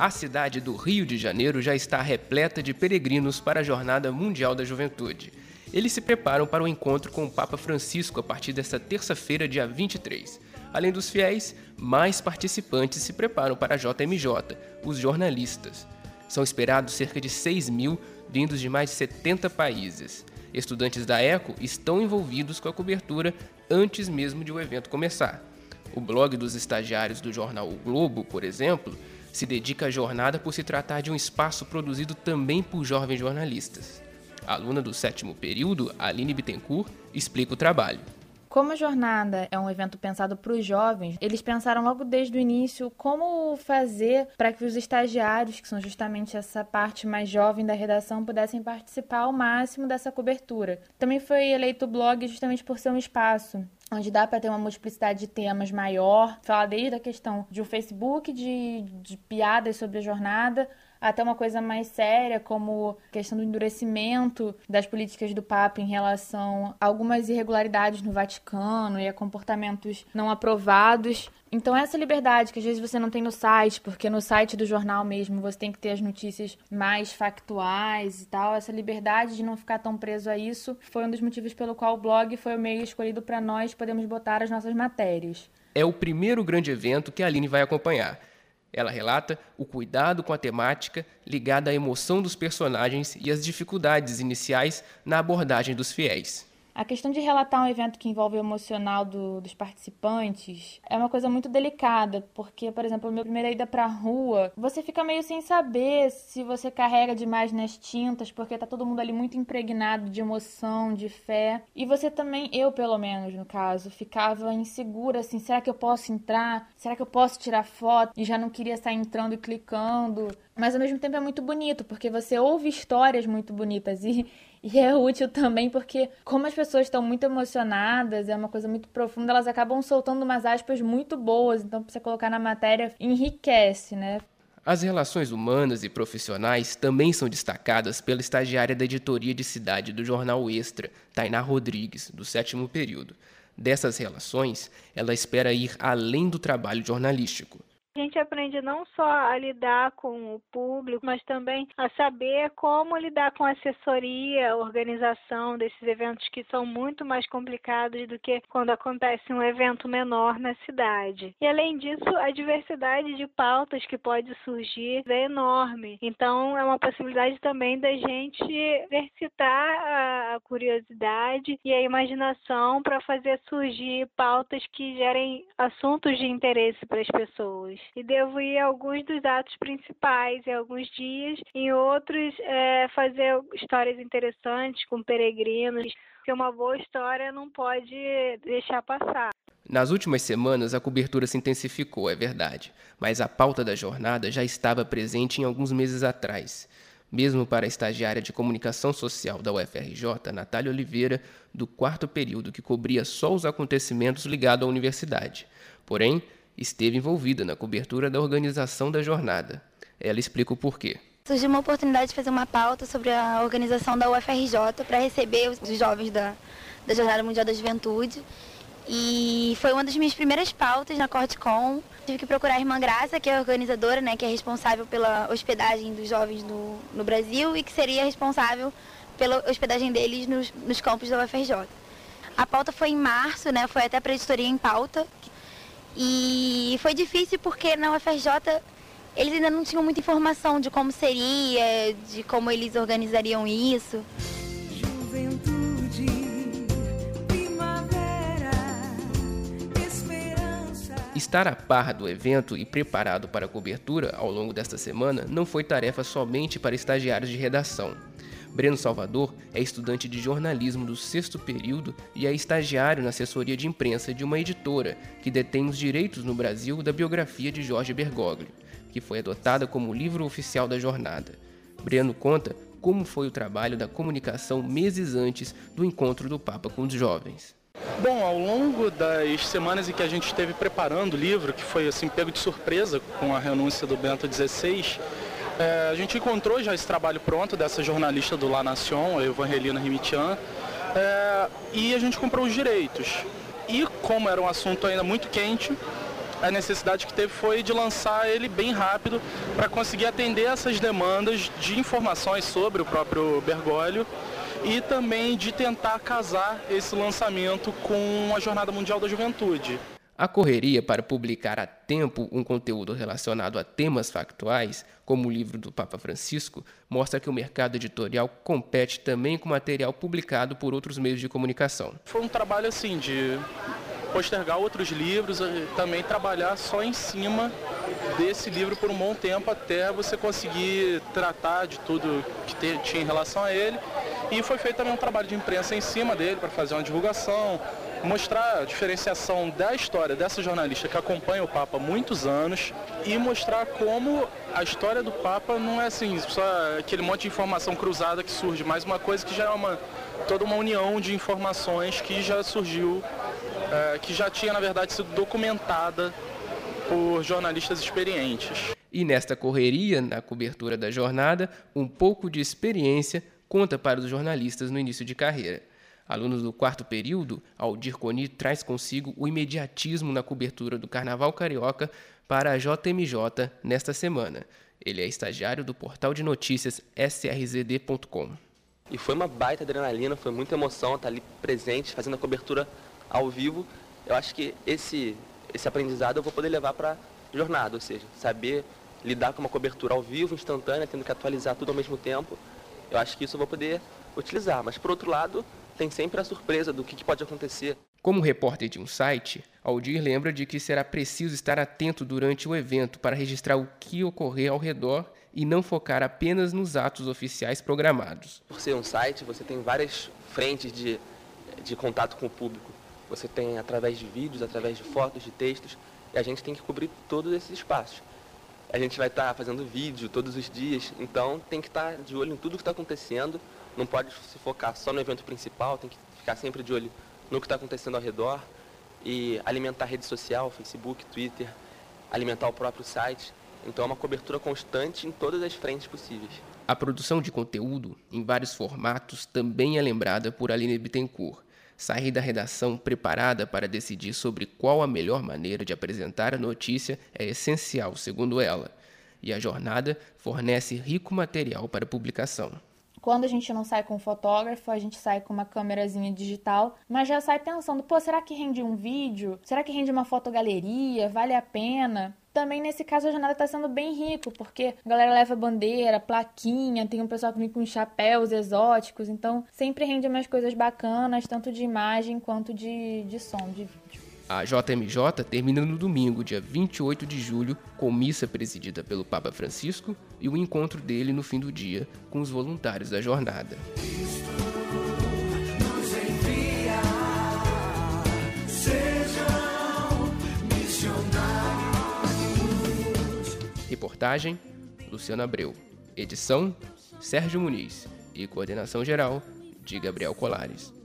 A cidade do Rio de Janeiro já está repleta de peregrinos para a Jornada Mundial da Juventude. Eles se preparam para o encontro com o Papa Francisco a partir desta terça-feira, dia 23. Além dos fiéis, mais participantes se preparam para a JMJ, os jornalistas. São esperados cerca de 6.000, vindos de mais de 70 países. Estudantes da ECO estão envolvidos com a cobertura antes mesmo de o evento começar. O blog dos estagiários do jornal O Globo, por exemplo, se dedica à jornada por se tratar de um espaço produzido também por jovens jornalistas. A aluna do 7º período, Aline Bittencourt, explica o trabalho. Como a jornada é um evento pensado para os jovens, eles pensaram logo desde o início como fazer para que os estagiários, que são justamente essa parte mais jovem da redação, pudessem participar ao máximo dessa cobertura. Também foi eleito o blog justamente por ser um espaço onde dá para ter uma multiplicidade de temas maior, falar desde a questão de um Facebook, de piadas sobre a jornada, até uma coisa mais séria, como a questão do endurecimento das políticas do Papa em relação a algumas irregularidades no Vaticano e a comportamentos não aprovados. Então essa liberdade que às vezes você não tem no site, porque no site do jornal mesmo você tem que ter as notícias mais factuais e tal, essa liberdade de não ficar tão preso a isso foi um dos motivos pelo qual o blog foi o meio escolhido para nós podermos botar as nossas matérias. É o primeiro grande evento que a Aline vai acompanhar. Ela relata o cuidado com a temática ligada à emoção dos personagens e as dificuldades iniciais na abordagem dos fiéis. A questão de relatar um evento que envolve o emocional dos participantes é uma coisa muito delicada, porque, por exemplo, a minha primeira ida pra rua, você fica meio sem saber se você carrega demais nas tintas, porque tá todo mundo ali muito impregnado de emoção, de fé. E você também, eu pelo menos no caso, ficava insegura, assim, será que eu posso entrar? Será que eu posso tirar foto? E já não queria estar entrando e clicando. Mas ao mesmo tempo é muito bonito, porque você ouve histórias muito bonitas e é útil também porque, como as pessoas estão muito emocionadas, é uma coisa muito profunda, elas acabam soltando umas aspas muito boas, então pra você colocar na matéria enriquece, né? As relações humanas e profissionais também são destacadas pela estagiária da editoria de cidade do jornal Extra, Tainá Rodrigues, do 7º período. Dessas relações, ela espera ir além do trabalho jornalístico. A gente aprende não só a lidar com o público, mas também a saber como lidar com a assessoria, a organização desses eventos que são muito mais complicados do que quando acontece um evento menor na cidade. E além disso, a diversidade de pautas que pode surgir é enorme. Então, é uma possibilidade também da gente exercitar a curiosidade e a imaginação para fazer surgir pautas que gerem assuntos de interesse para as pessoas. E devo ir a alguns dos atos principais em alguns dias, em outros fazer histórias interessantes com peregrinos, porque uma boa história não pode deixar passar. Nas últimas semanas, a cobertura se intensificou, é verdade, mas a pauta da jornada já estava presente em alguns meses atrás. Mesmo para a estagiária de comunicação social da UFRJ, Natália Oliveira, do 4º período, que cobria só os acontecimentos ligados à universidade. Porém, esteve envolvida na cobertura da organização da jornada. Ela explica o porquê. Surgiu uma oportunidade de fazer uma pauta sobre a organização da UFRJ para receber os jovens da Jornada Mundial da Juventude. E foi uma das minhas primeiras pautas na Cortcom. Tive que procurar a Irmã Graça, que é a organizadora, né, que é responsável pela hospedagem dos jovens no Brasil e que seria responsável pela hospedagem deles nos campos da UFRJ. A pauta foi em março, né, foi até para a editoria em pauta. E foi difícil porque na UFRJ eles ainda não tinham muita informação de como seria, de como eles organizariam isso. Juventude, primavera, esperança. Estar a par do evento e preparado para a cobertura ao longo desta semana não foi tarefa somente para estagiários de redação. Breno Salvador é estudante de jornalismo do 6º período e é estagiário na assessoria de imprensa de uma editora que detém os direitos no Brasil da biografia de Jorge Bergoglio, que foi adotada como livro oficial da jornada. Breno conta como foi o trabalho da comunicação meses antes do encontro do Papa com os jovens. Bom, ao longo das semanas em que a gente esteve preparando o livro, que foi assim pego de surpresa com a renúncia do Bento XVI, a gente encontrou já esse trabalho pronto dessa jornalista do La Nation, a Evangelina Remitian, e a gente comprou os direitos. E como era um assunto ainda muito quente, a necessidade que teve foi de lançar ele bem rápido para conseguir atender essas demandas de informações sobre o próprio Bergoglio e também de tentar casar esse lançamento com a Jornada Mundial da Juventude. A correria para publicar a tempo um conteúdo relacionado a temas factuais, como o livro do Papa Francisco, mostra que o mercado editorial compete também com material publicado por outros meios de comunicação. Foi um trabalho assim de postergar outros livros e também trabalhar só em cima desse livro por um bom tempo até você conseguir tratar de tudo que tinha em relação a ele. E foi feito também um trabalho de imprensa em cima dele para fazer uma divulgação, mostrar a diferenciação da história dessa jornalista que acompanha o Papa há muitos anos e mostrar como a história do Papa não é assim, só aquele monte de informação cruzada que surge, mas uma coisa que já é toda uma união de informações que já surgiu, que já tinha, na verdade, sido documentada por jornalistas experientes. E nesta correria, na cobertura da jornada, um pouco de experiência conta para os jornalistas no início de carreira. Alunos do 4º período, Aldir Coni traz consigo o imediatismo na cobertura do Carnaval Carioca para a JMJ nesta semana. Ele é estagiário do portal de notícias srzd.com. E foi uma baita adrenalina, foi muita emoção estar ali presente, fazendo a cobertura ao vivo. Eu acho que esse aprendizado eu vou poder levar para a jornada, ou seja, saber lidar com uma cobertura ao vivo, instantânea, tendo que atualizar tudo ao mesmo tempo. Eu acho que isso eu vou poder utilizar, mas por outro lado, tem sempre a surpresa do que pode acontecer. Como repórter de um site, Aldir lembra de que será preciso estar atento durante o evento para registrar o que ocorrer ao redor e não focar apenas nos atos oficiais programados. Por ser um site, você tem várias frentes de contato com o público. Você tem através de vídeos, através de fotos, de textos, e a gente tem que cobrir todos esses espaços. A gente vai estar fazendo vídeo todos os dias, então tem que estar de olho em tudo que está acontecendo. Não pode se focar só no evento principal, tem que ficar sempre de olho no que está acontecendo ao redor e alimentar a rede social, Facebook, Twitter, alimentar o próprio site. Então é uma cobertura constante em todas as frentes possíveis. A produção de conteúdo, em vários formatos, também é lembrada por Aline Bittencourt. Sair da redação preparada para decidir sobre qual a melhor maneira de apresentar a notícia é essencial, segundo ela. E a jornada fornece rico material para publicação. Quando a gente não sai com fotógrafo, a gente sai com uma câmerazinha digital, mas já sai pensando, será que rende um vídeo? Será que rende uma fotogaleria? Vale a pena? Também nesse caso a jornada está sendo bem rico, porque a galera leva bandeira, plaquinha, tem um pessoal que vem com chapéus exóticos, então sempre rende umas coisas bacanas, tanto de imagem quanto de som, de vídeo. A JMJ termina no domingo, dia 28 de julho, com missa presidida pelo Papa Francisco e o encontro dele no fim do dia com os voluntários da jornada. Reportagem, Luciano Abreu. Edição, Sérgio Muniz. E coordenação geral, de Gabriel Colares.